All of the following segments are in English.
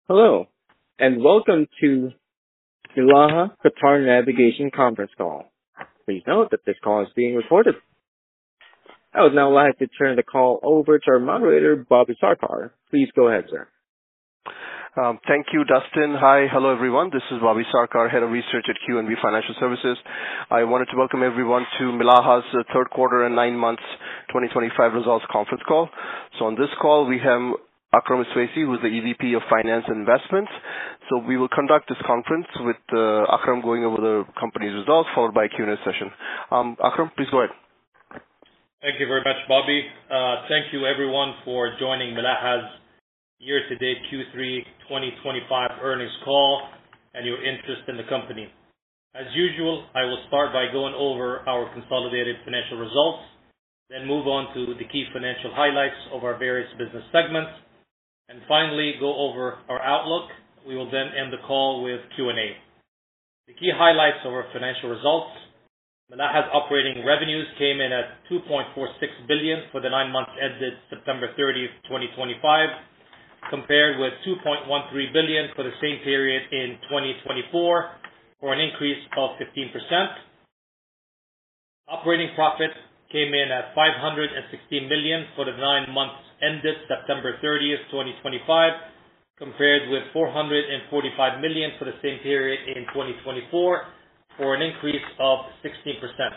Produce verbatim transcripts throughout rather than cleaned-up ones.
Hello, and welcome to Milaha Qatar Navigation conference call. Please note that this call is being recorded. I would now like to turn the call over to our moderator, Bobby Sarkar. Please go ahead, sir. Um, thank you, Dustin. Hi, hello everyone. This is Bobby Sarkar, Head of Research at Q N B Financial Services. I wanted to welcome everyone to Milaha's uh, third quarter and nine months twenty twenty-five results conference call. So on this call, we have Akram Iswaisi, who is the E V P of Finance and Investments. So we will conduct this conference with uh, Akram going over the company's results, followed by a Q and A session. Um, Akram, please go ahead. Thank you very much, Bobby. Uh, thank you, everyone, for joining Milaha's year-to-date Q three twenty twenty-five earnings call and your interest in the company. As usual, I will start by going over our consolidated financial results, then move on to the key financial highlights of our various business segments, and finally go over our outlook. We will then end the call with Q and A. The key highlights of our financial results: Milaha's operating revenues came in at two point four six billion dollars for the nine months ended September thirtieth, twenty twenty-five, compared with two point one three billion dollars for the same period in twenty twenty-four, for an increase of fifteen percent. Operating profit came in at five hundred sixteen million dollars for the nine months ended September thirtieth, twenty twenty-five, compared with four hundred forty-five million dollars for the same period in twenty twenty-four, for an increase of sixteen percent.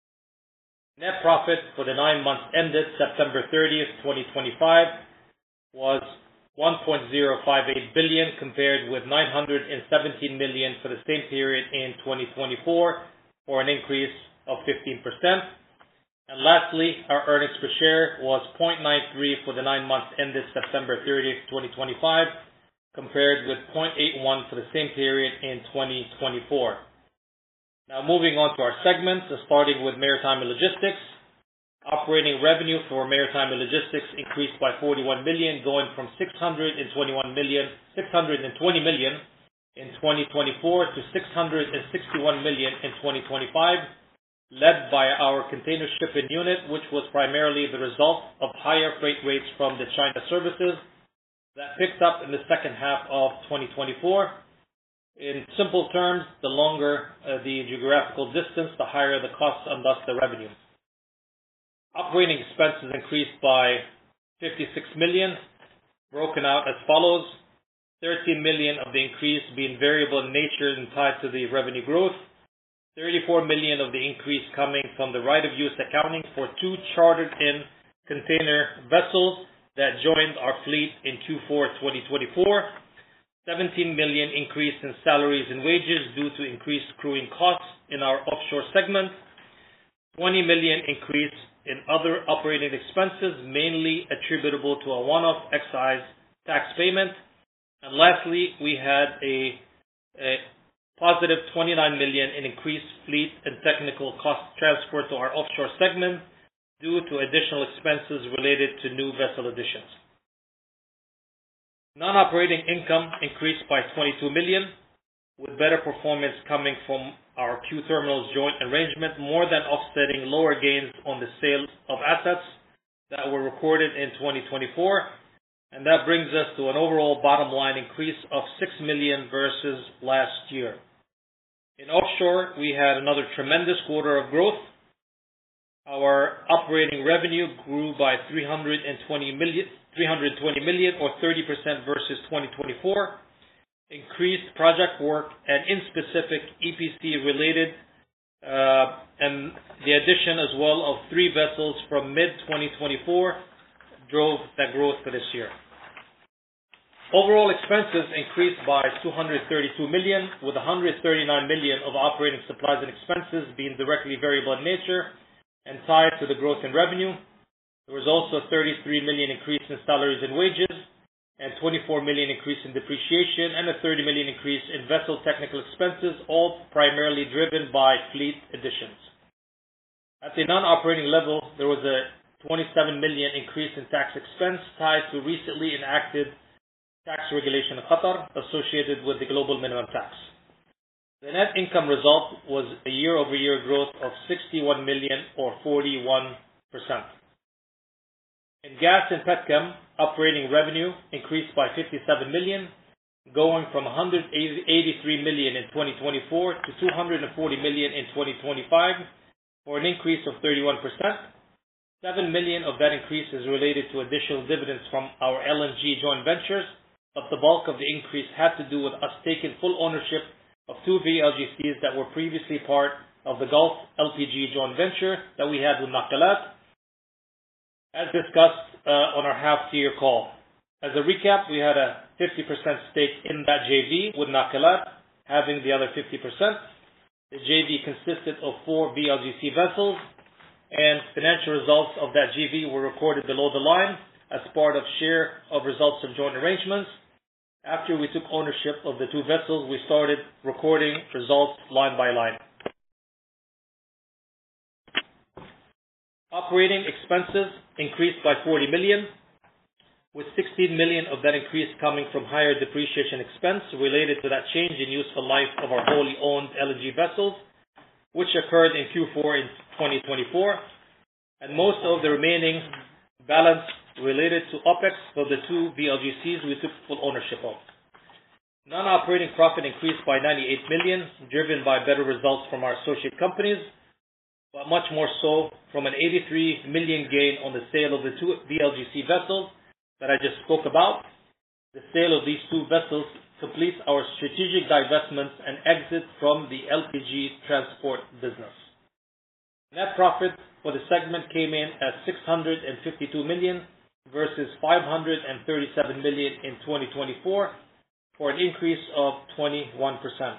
Net profit for the nine months ended September thirtieth, twenty twenty-five was one point zero five eight billion dollars, compared with nine hundred seventeen million dollars for the same period in twenty twenty-four, for an increase of fifteen percent. And lastly, our earnings per share was zero point nine three for the nine months ended September thirtieth, twenty twenty-five, compared with zero point eight one for the same period in twenty twenty-four. Now moving on to our segments, starting with Maritime and Logistics. Operating revenue for Maritime and Logistics increased by forty-one million dollars, going from six hundred twenty-one million dollars, six hundred twenty million dollars in twenty twenty-four to six hundred sixty-one million dollars in twenty twenty-five, led by our container shipping unit, which was primarily the result of higher freight rates from the China services that picked up in the second half of twenty twenty-four. In simple terms, the longer uh, the geographical distance, the higher the cost and thus the revenue. Operating expenses increased by fifty-six million dollars, broken out as follows: thirteen million dollars of the increase being variable in nature and tied to the revenue growth, thirty-four million dollars of the increase coming from the right of use accounting for two chartered-in container vessels that joined our fleet in Q four twenty twenty-four, seventeen million dollars increase in salaries and wages due to increased crewing costs in our offshore segment, twenty million dollars increase in other operating expenses, mainly attributable to a one-off excise tax payment, and lastly, we had a, a positive twenty-nine million dollars in increased fleet and technical cost transfer to our offshore segment due to additional expenses related to new vessel additions. Non-operating income increased by twenty-two million dollars, with better performance coming from our Q-Terminals joint arrangement, more than offsetting lower gains on the sale of assets that were recorded in twenty twenty-four, and that brings us to an overall bottom line increase of six million dollars versus last year. In offshore, we had another tremendous quarter of growth. Our operating revenue grew by three hundred twenty million dollars, three hundred twenty million dollars or thirty percent versus twenty twenty-four. Increased project work and in specific E P C related, uh, and the addition as well of three vessels from mid twenty twenty-four drove that growth for this year. Overall expenses increased by two hundred thirty-two million dollars, with one hundred thirty-nine million dollars of operating supplies and expenses being directly variable in nature and tied to the growth in revenue. There was also a thirty-three million dollars increase in salaries and wages, and twenty-four million dollars increase in depreciation, and a thirty million dollars increase in vessel technical expenses, all primarily driven by fleet additions. At the non-operating level, there was a twenty-seven million dollars increase in tax expense tied to recently enacted tax regulation in Qatar associated with the global minimum tax. The net income result was a year-over-year growth of sixty-one million dollars or forty-one percent. In gas and petchem, operating revenue increased by fifty-seven million dollars, going from one hundred eighty-three million in twenty twenty-four to two hundred forty million in twenty twenty-five, for an increase of thirty-one percent. seven million of that increase is related to additional dividends from our L N G joint ventures, but the bulk of the increase had to do with us taking full ownership of two V L G Cs that were previously part of the Gulf L P G joint venture that we had with Nakilat, as discussed uh, on our half-year call. As a recap, we had a fifty percent stake in that J V with Nakilat, having the other fifty percent. The J V consisted of four V L G C vessels, and financial results of that J V were recorded below the line as part of share of results of joint arrangements. After we took ownership of the two vessels, we started recording results line by line. Operating expenses increased by forty million, with sixteen million of that increase coming from higher depreciation expense related to that change in useful life of our wholly owned L N G vessels, which occurred in Q four in twenty twenty-four, and most of the remaining balance related to OPEX for the two V L G Cs we took full ownership of. Non-operating profit increased by ninety-eight million, driven by better results from our associate companies, but much more so from an eighty-three million gain on the sale of the two V L G C vessels that I just spoke about. The sale of these two vessels completes our strategic divestments and exit from the L P G transport business. Net profit for the segment came in at six hundred fifty-two million versus five hundred thirty-seven million in twenty twenty-four, for an increase of twenty-one percent.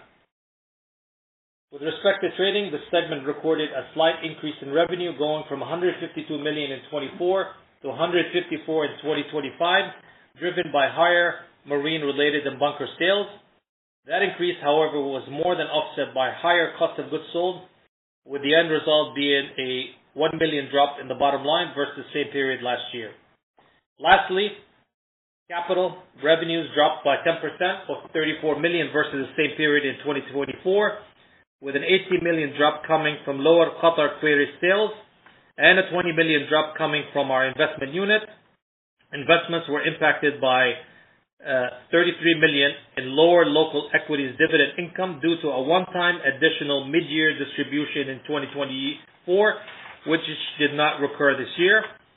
With respect to trading, the segment recorded a slight increase in revenue, going from one hundred fifty-two million in twenty-four to one hundred fifty-four in twenty twenty-five, driven by higher marine-related and bunker sales. That increase, however, was more than offset by higher cost of goods sold, with the end result being a one million drop in the bottom line versus the same period last year. Lastly, capital revenues dropped by ten percent, or thirty-four million versus the same period in twenty twenty-four, with an eighteen million drop coming from lower Qatar Quarries sales and a twenty million drop coming from our investment unit. Investments were impacted by uh, thirty-three million in lower local equities dividend income due to a one-time additional mid-year distribution in twenty twenty-four, which did not recur this year.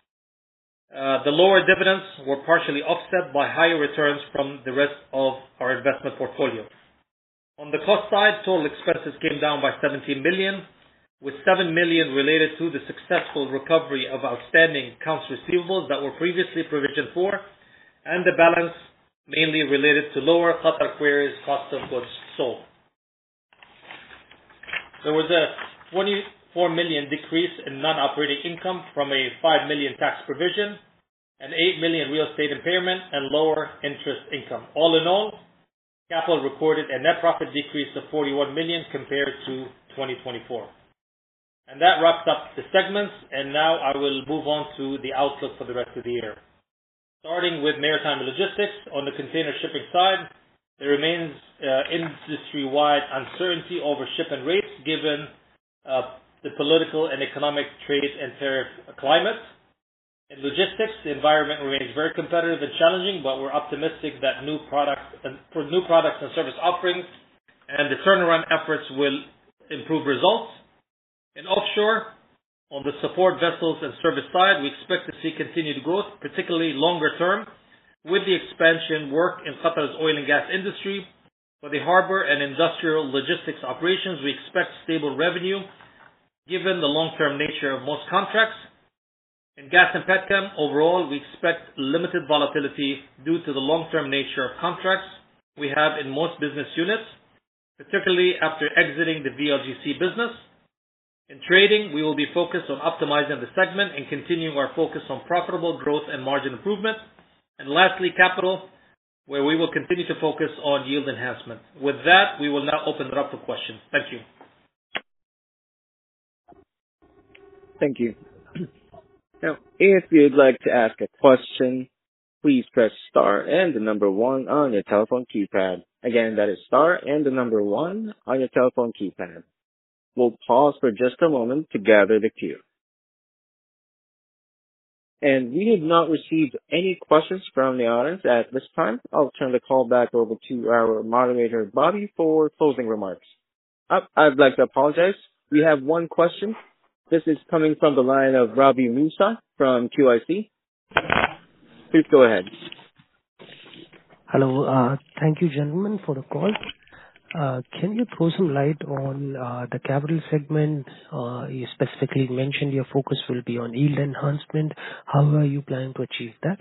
Uh, the lower dividends were partially offset by higher returns from the rest of our investment portfolio. On the cost side, total expenses came down by seventeen million, with seven million related to the successful recovery of outstanding accounts receivables that were previously provisioned for, and the balance mainly related to lower Qatar Quarries cost of goods sold. There was a twenty-four million decrease in non-operating income from a five million tax provision, an eight million real estate impairment, and lower interest income. All in all, Capital recorded a net profit decrease of forty-one million compared to twenty twenty-four. And that wraps up the segments, and now I will move on to the outlook for the rest of the year. Starting with maritime logistics, on the container shipping side, there remains uh, industry-wide uncertainty over shipment rates given uh, the political and economic trade and tariff climate. In logistics, the environment remains very competitive and challenging, but we're optimistic that new products and for new products and service offerings and the turnaround efforts will improve results. In offshore, on the support vessels and service side, we expect to see continued growth, particularly longer term, with the expansion work in Qatar's oil and gas industry. For the harbor and industrial logistics operations, we expect stable revenue given the long-term nature of most contracts. In gas and petchem, overall, we expect limited volatility due to the long-term nature of contracts we have in most business units, particularly after exiting the V L G C business. In trading, we will be focused on optimizing the segment and continuing our focus on profitable growth and margin improvement. And lastly, capital, where we will continue to focus on yield enhancement. With that, we will now open it up for questions. Thank you. Thank you. Now, if you'd like to ask a question, please press star and the number one on your telephone keypad. Again, that is star and the number one on your telephone keypad. We'll pause for just a moment to gather the queue. And we have not received any questions from the audience at this time. I'll turn the call back over to our moderator, Bobby, for closing remarks. Uh, I'd like to apologize. We have one question. This is coming from the line of Ravi Musa from Q I C. Please go ahead. Hello. Uh, thank you, gentlemen, for the call. Uh, Can you throw some light on uh, the capital segment? Uh, You specifically mentioned your focus will be on yield enhancement. How are you planning to achieve that?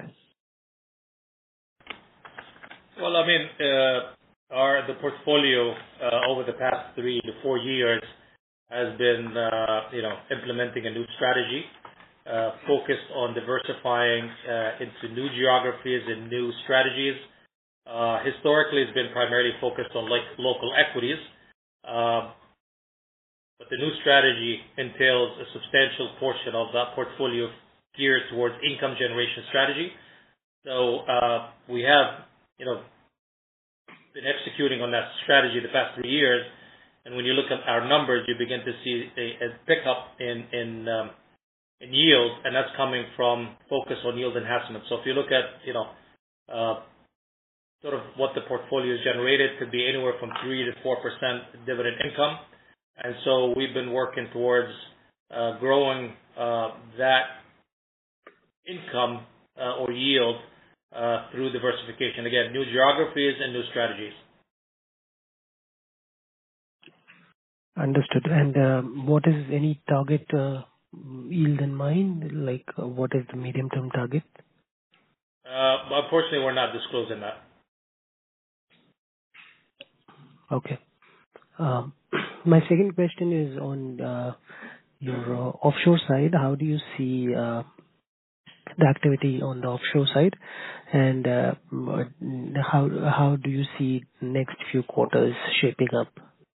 Well, I mean, uh, our the portfolio uh, over the past three to four years has been, uh, you know, implementing a new strategy uh, focused on diversifying uh, into new geographies and new strategies. Uh, historically, it's been primarily focused on like local equities, uh, but the new strategy entails a substantial portion of that portfolio geared towards income generation strategy. So uh, we have, you know, been executing on that strategy the past three years, and when you look at our numbers, you begin to see a, a pickup in in, um, in yield, and that's coming from focus on yield enhancement. So if you look at, you know, uh, sort of what the portfolio has generated, could be anywhere from three to four percent dividend income. And so we've been working towards uh, growing uh, that income uh, or yield uh, through diversification. Again, new geographies and new strategies. Understood. And um, what is any target uh, yield in mind? Like, uh, what is the medium-term target? Uh, unfortunately, we're not disclosing that. Okay. Um, My second question is on uh, your uh, offshore side. How do you see uh, the activity on the offshore side, and uh, m- how how do you see next few quarters shaping up?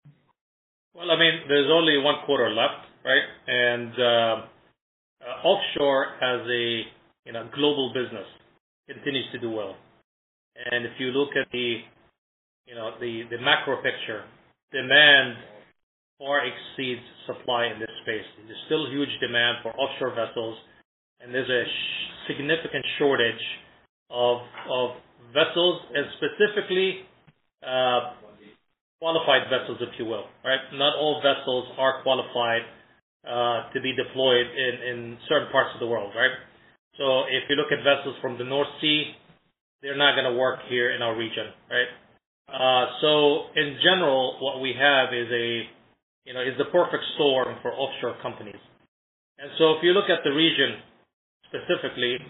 Well, I mean, there's only one quarter left, right? And uh, uh, offshore as a you know global business continues to do well. And if you look at the you know the the macro picture, demand far exceeds supply in this space. There's still huge demand for offshore vessels, and there's a sh- significant shortage of of vessels, and specifically uh, qualified vessels, if you will. Right? Not all vessels are qualified uh, to be deployed in, in certain parts of the world. Right? So if you look at vessels from the North Sea, they're not going to work here in our region. Right? Uh, so in general, what we have is a you know, is the perfect storm for offshore companies. And so if you look at the region specifically,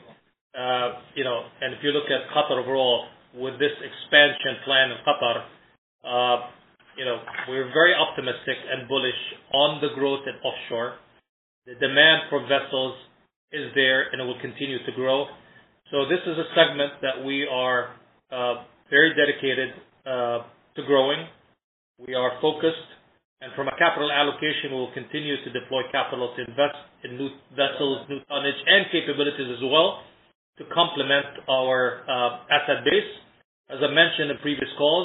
uh, you know, and if you look at Qatar overall, with this expansion plan in Qatar, uh, you know, we're very optimistic and bullish on the growth in offshore. The demand for vessels is there and it will continue to grow. So this is a segment that we are uh, very dedicated uh, to growing. We are focused. And from a capital allocation, we will continue to deploy capital to invest in new vessels, new tonnage, and capabilities as well to complement our uh, asset base. As I mentioned in previous calls,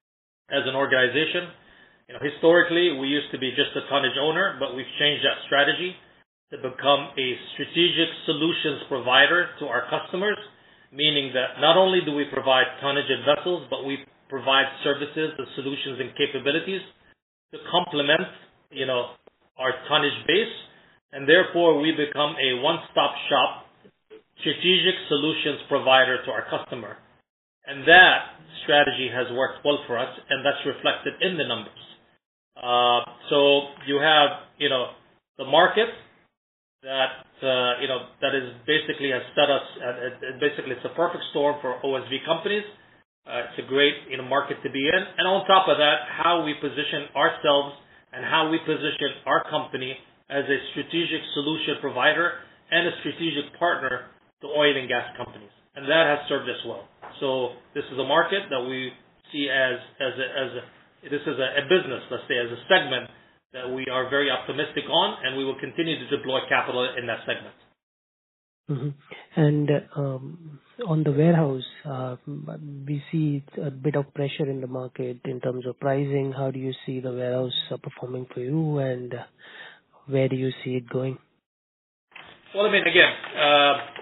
as an organization, you know, historically we used to be just a tonnage owner, but we've changed that strategy to become a strategic solutions provider to our customers, meaning that not only do we provide tonnage and vessels, but we provide services, the solutions, and capabilities to complement, you know, our tonnage base, and therefore we become a one-stop shop strategic solutions provider to our customer. And that strategy has worked well for us, and that's reflected in the numbers. Uh, so you have, you know, the market that, uh, you know, that is basically has set us, uh, basically it's a perfect storm for O S V companies. Uh, it's a great you know, market to be in. And on top of that, how we position ourselves and how we position our company as a strategic solution provider and a strategic partner to oil and gas companies. And that has served us well. So this is a market that we see as, as, a, as a, this is a, a business, let's say, as a segment that we are very optimistic on, and we will continue to deploy capital in that segment. Mm-hmm. And um, on the warehouse, uh, we see a bit of pressure in the market in terms of pricing. How do you see the warehouse uh, performing for you, and uh, where do you see it going? Well, I mean, again, uh,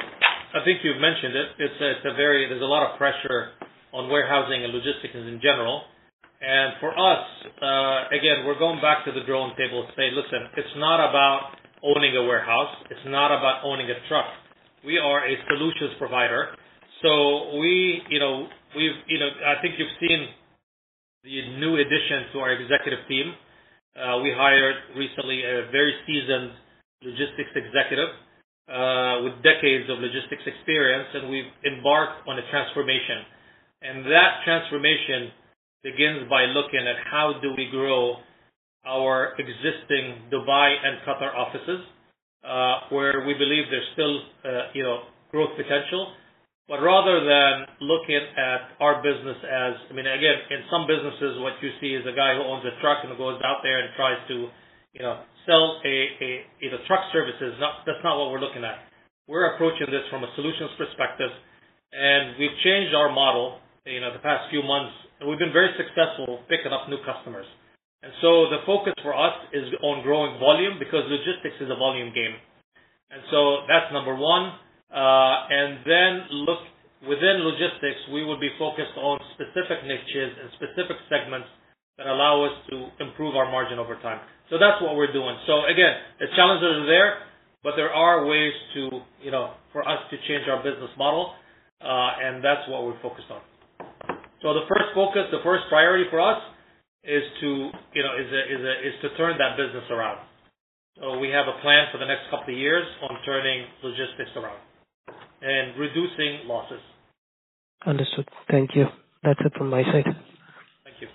I think you've mentioned it. It's a, it's a very, there's a lot of pressure on warehousing and logistics in general. And for us, uh, again, we're going back to the drawing table to say, listen, it's not about owning a warehouse. It's not about owning a truck. We are a solutions provider. So we, you know, we've, you know, I think you've seen the new addition to our executive team. Uh, we hired recently a very seasoned logistics executive uh, with decades of logistics experience, and we've embarked on a transformation. And that transformation begins by looking at how do we grow our existing Dubai and Qatar offices, uh, where we believe there's still, uh, you know, growth potential. But rather than looking at our business as, I mean, again, in some businesses, what you see is a guy who owns a truck and goes out there and tries to, you know, sell a, a you know, truck services. Not, that's not what we're looking at. We're approaching this from a solutions perspective, and we've changed our model, you know, the past few months, and we've been very successful picking up new customers. And so the focus for us is on growing volume, because logistics is a volume game. And so that's number one. Uh, and then look, within logistics, we will be focused on specific niches and specific segments that allow us to improve our margin over time. So that's what we're doing. So again, the challenges are there, but there are ways to, you know, for us to change our business model, uh, and that's what we're focused on. So the first focus, the first priority for us is to, you know, is a, is a, is to turn that business around. So we have a plan for the next couple of years on turning logistics around and reducing losses. Understood. Thank you. That's it from my side. Thank you.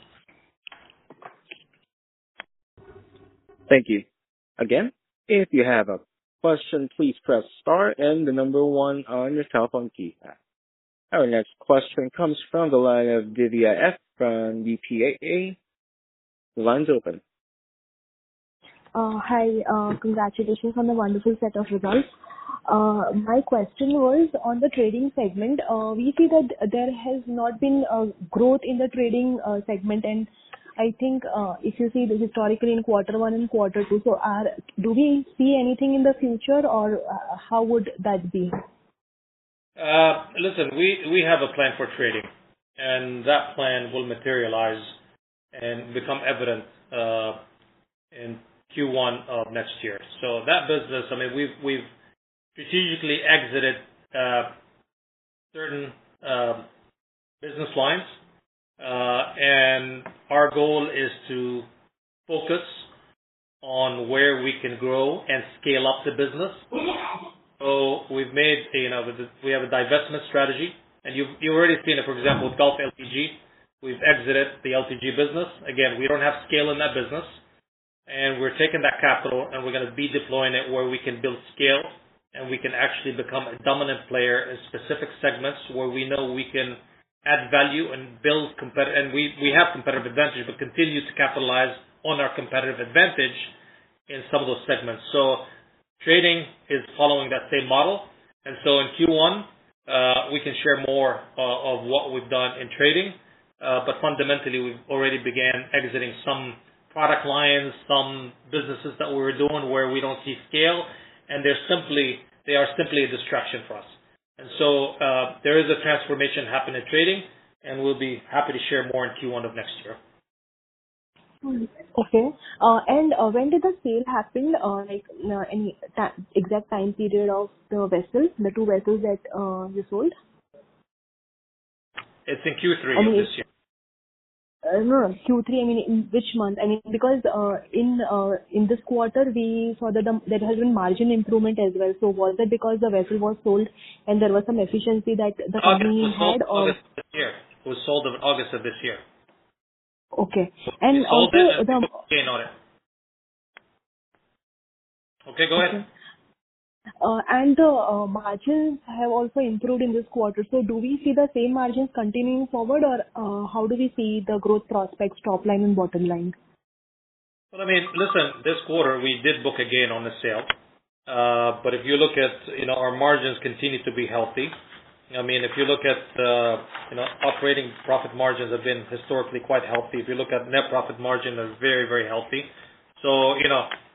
Thank you. Again, if you have a question, please press star and the number one on your telephone keypad. Our next question comes from the line of Divya F. from B P A A. The line's open. Uh, hi, uh, congratulations on the wonderful set of results. Uh, my question was on the trading segment. Uh, we see that there has not been uh, growth in the trading uh, segment, and I think uh, if you see the historically in quarter one and quarter two, so are, do we see anything in the future, or uh, how would that be? Uh, listen, we, we have a plan for trading, and that plan will materialize and become evident uh, in Q one of next year. So that business, I mean, we've we've strategically exited uh, certain uh, business lines, uh, and our goal is to focus on where we can grow and scale up the business. So we've made, you know, we have a divestment strategy, and you've you've already seen it. For example, with Gulf L P G, we've exited the L P G business. Again, we don't have scale in that business, and we're taking that capital and we're going to be deploying it where we can build scale and we can actually become a dominant player in specific segments where we know we can add value and build competitive, and we, we have competitive advantage, but continue to capitalize on our competitive advantage in some of those segments. So trading is following that same model. And so in Q one, uh, we can share more uh, of what we've done in trading. Uh, but fundamentally, we've already began exiting some product lines, some businesses that we were doing where we don't see scale, and they're simply, they are simply a distraction for us. And so uh, there is a transformation happening in trading, and we'll be happy to share more in Q one of next year. Okay. Uh, and uh, when did the sale happen? Uh, like uh, any ta- exact time period of the vessels, the two vessels that uh, you sold? It's in Q three I mean, of this year. Uh, no, no, Q three. I mean, in which month? I mean, because uh, in uh, in this quarter we saw that the, there has been margin improvement as well. So was it because the vessel was sold and there was some efficiency that the company had, or August of this year? It was sold in August of this year. Okay. And we sold also it and the we booked gain on it. Okay, go okay. ahead. Uh, and the uh, margins have also improved in this quarter. So do we see the same margins continuing forward, or uh, how do we see the growth prospects, top line and bottom line? Well, I mean, listen, this quarter we did book a gain on the sale. Uh, but if you look at, you know, our margins continue to be healthy. I mean, if you look at, uh, you know, operating profit margins have been historically quite healthy. If you look at net profit margin, they're very, very healthy. So, you know,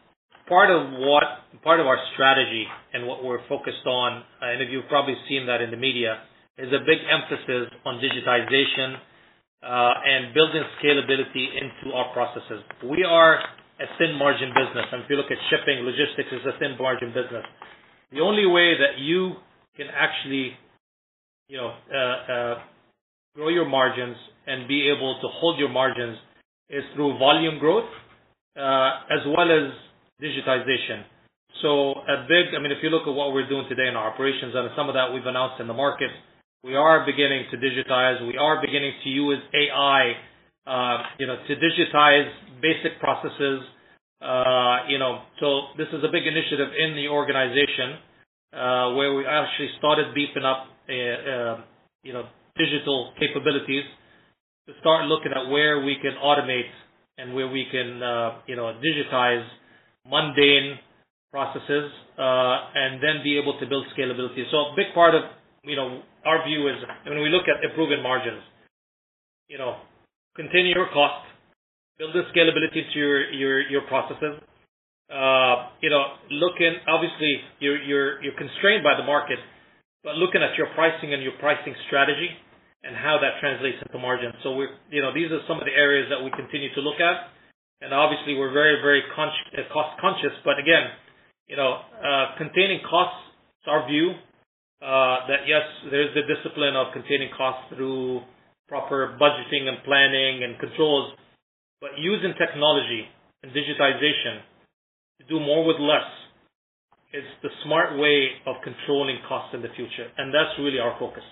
part of what part of our strategy and what we're focused on, and if you've probably seen that in the media, is a big emphasis on digitization uh, and building scalability into our processes. We are a thin margin business, and if you look at shipping, logistics is a thin margin business. The only way that you can actually, you know, uh, uh, grow your margins and be able to hold your margins is through volume growth uh, as well as digitization. So a big, I mean, if you look at what we're doing today in our operations, and some of that we've announced in the market, we are beginning to digitize. We are beginning to use A I, uh, you know, to digitize basic processes. Uh, you know, so this is a big initiative in the organization uh, where we actually started beefing up, uh, uh, you know, digital capabilities to start looking at where we can automate and where we can, uh, you know, digitize mundane processes uh, and then be able to build scalability. So a big part of, you know, our view is when we look at improving margins, you know, contain your cost, build the scalability to your your, your processes. Uh, you know, looking, obviously you're you're you're constrained by the market, but looking at your pricing and your pricing strategy and how that translates into margin. So we're, you know, these are some of the areas that we continue to look at, and obviously we're very very con- uh, cost conscious. But again, you know, uh, containing costs is our view. Uh, that yes, there's the discipline of containing costs through proper budgeting and planning and controls, but using technology and digitization to do more with less is the smart way of controlling costs in the future, and that's really our focus.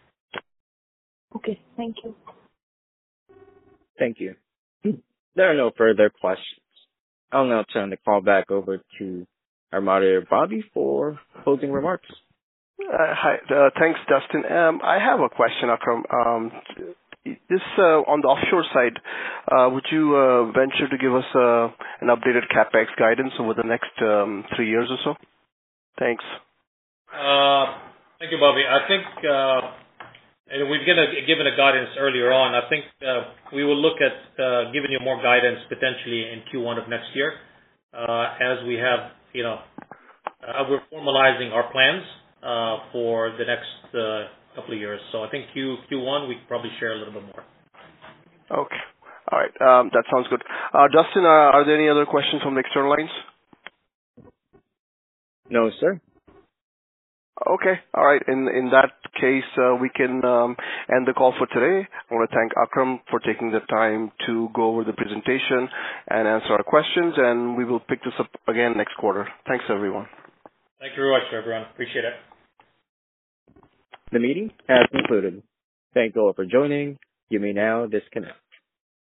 Okay, thank you. Thank you. There are no further questions. I'll now turn the call back over to our moderator, Bobby, for closing remarks. Uh, hi, uh, thanks, Dustin. Um, I have a question, Akram. Um, this uh, on the offshore side, uh, would you uh, venture to give us uh, an updated CapEx guidance over the next um, three years or so? Thanks. Uh, thank you, Bobby. I think, uh, and we've given a, given a guidance earlier on. I think uh, we will look at uh, giving you more guidance potentially in Q one of next year, uh, as we have, you know, uh, we're formalizing our plans uh, for the next uh, couple of years. So I think Q Q1 we can probably share a little bit more. Okay. All right. Um, that sounds good. Uh, Dustin, uh, are there any other questions from the external lines? No, sir. Okay. All right. In in that case, uh, we can um, end the call for today. I want to thank Akram for taking the time to go over the presentation and answer our questions, and we will pick this up again next quarter. Thanks, everyone. Thank you very much, everyone. Appreciate it. The meeting has concluded. Thank you all for joining. You may now disconnect.